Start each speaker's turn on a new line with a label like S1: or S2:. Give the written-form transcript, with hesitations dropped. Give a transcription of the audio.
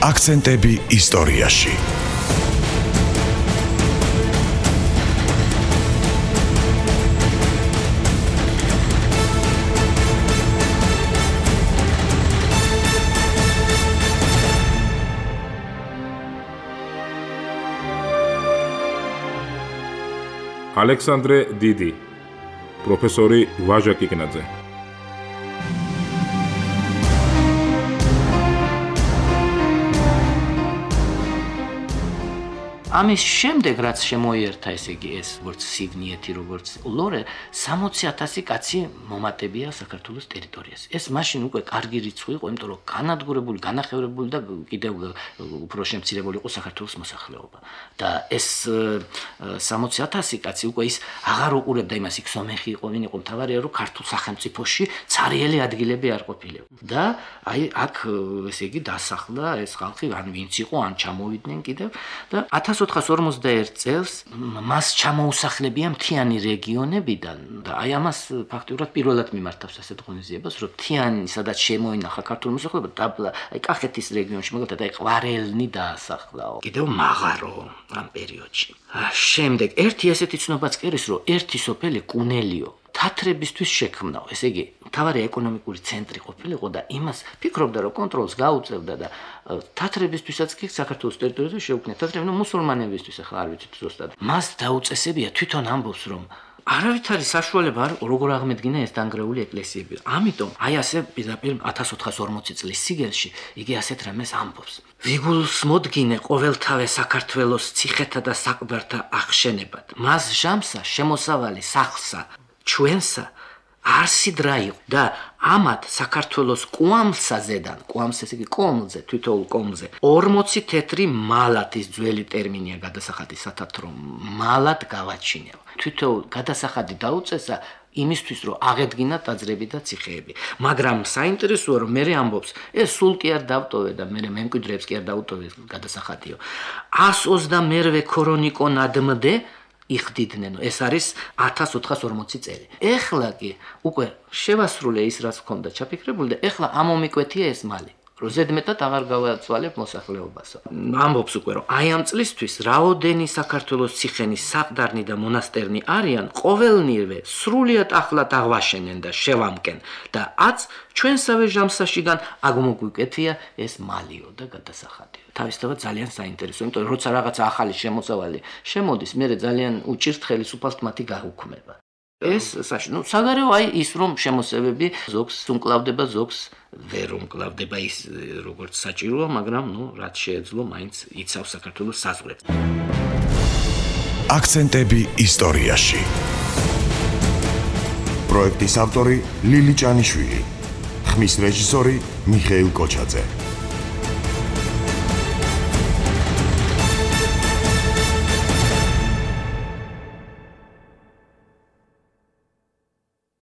S1: აქცენტები ისტორიაში.
S2: ალექსანდრე დიდი, პროფესორი ვაჟა კიკნაძე.
S3: ამის შემდეგ რაც შემოიერთა ესე იგი ეს როგორც სიგნიეთი როგორც ლორე 60,000 კაცი მომატებია საქართველოს ტერიტორიაზე. ეს მაშინ უკვე კარგი რიცხვი იყო, იმიტომ რომ განადგურებული, განახევრებული და კიდევ უფრო შემცირებული იყო საქართველოს მოსახლეობა. და ეს 60,000 კაცი უკვე ის აღარ უყურებდა იმას, იქ სომეხი იყო, ვინ იყო მთავარია, რომ ქართულ სახელმწიფოში цаრიელი ადგილები არ ყოფილებდა. და აი აქ ესე იგი დასახლა ეს ხალხი, ან ვინც იყო, ან ჩამოვიდნენ კიდევ და 1441 წელს მას ჩამოუსახლებია მთიანი რეგიონებიდან და აი ამას ფაქტიურად პირველად მიმართავს ასეთ ღონისძიებას, რომ მთიანი სადაც შემოინახა ქართული მოსახლეობა, დაბლა აი კახეთის რეგიონში, მაგალითად აი ყვარელნი დაასახლაო. კიდევ მაღარო ამ პერიოდში. შემდეგ ერთი ესეთი ცნობაც კი არის, რომ ერთი სოფელი კუნელიო თათრებისთვის შექმნაო, ესე იგი, მთავარი ეკონომიკური ცენტრი ყოფილიყო და იმას ფიქრობდა, რომ კონტროლს გაუწევდა და თათრებისთვისაც კი საქართველოს ტერიტორიაზე შეუქმნა. თათრები მუსულმანებისთვის ახლა არ ვიცით ზუსტად. მას დაუწესებია თვითონ ამბობს, რომ არავითარი საშუალება არ იყო, როგორ აღმედგინა ეს დანგრეული ეკლესიები. ამიტომ აი ასე პირდაპირ 1440 წლის სიგელში იგი ასეთ რამეს ამბობს. ვიგულს მოდგინე ყოველთავე საქართველოს ციხეთა და საყდართა ახშენებად. მას ჟამსა შემოსავალი სახლსა ჩვენსა არსიდრა იყო და ამათ საქართველოს კუამსაზედან, კუამს ესე იგი კომლზე, თითოეულ კომლზე 40 თეთრი მალათის ძველი ტერმინია გადასახადი სათათრო მალად გავაჩინეო. თითოეულ გადასახადი დაუწესა იმისთვის რომ აღედგინა ტაძრები და ციხეები. მაგრამ საინტერესოა რომ მე ამბობს, ეს სულ კი არ დავტოვე და მე მემკვიდრეებს კი არ დაუტოვე გადასახადიო. 122 ქრონიკო ნადმდე იხდიდნენ, ეს არის 1440 წელი. ეხლა კი უკვე შევასრულე ის რაც ჰქონდა ჩაფიქრებული და ეხლა ამომიკვეთია ეს მალი. რომ ზედმეტად აღარ გავაცვალებ მოსახლეობასო. ამბობს უკვე რომ აი ამ წლისთვის რაოდენი საქართველოს ციხენი, საყდარნი და მონასტერნი არიან, ყოველნივე სრულიად ახლად აღვაშენენ და შევამკენ და აც ჩვენსავე ჟამსაშიგან აღმოგვიკეთია ეს მალიო და გადასახადიო. თავისთავად ძალიან საინტერესო, იმიტომ რომ როცა რაღაცა ახალი შემოსავალი შემოდის, მე ძალიან უჭირთ ხელისუფალს მათი გაუქმება. ეს საგარეო აი ის რომ შემოსევები ზოგს უმკლავდება, ზოგს ვერ უმკლავდება ის როგორც საჭიროა, მაგრამ რაც შეეძლო, მაინც იცავს საქართველოს საზღვრებს.
S1: აქცენტები ისტორიაში. პროექტის ავტორი ლილი ჭანიშვილი, ხმის რეჟისორი მიხეილ კოჩაძე.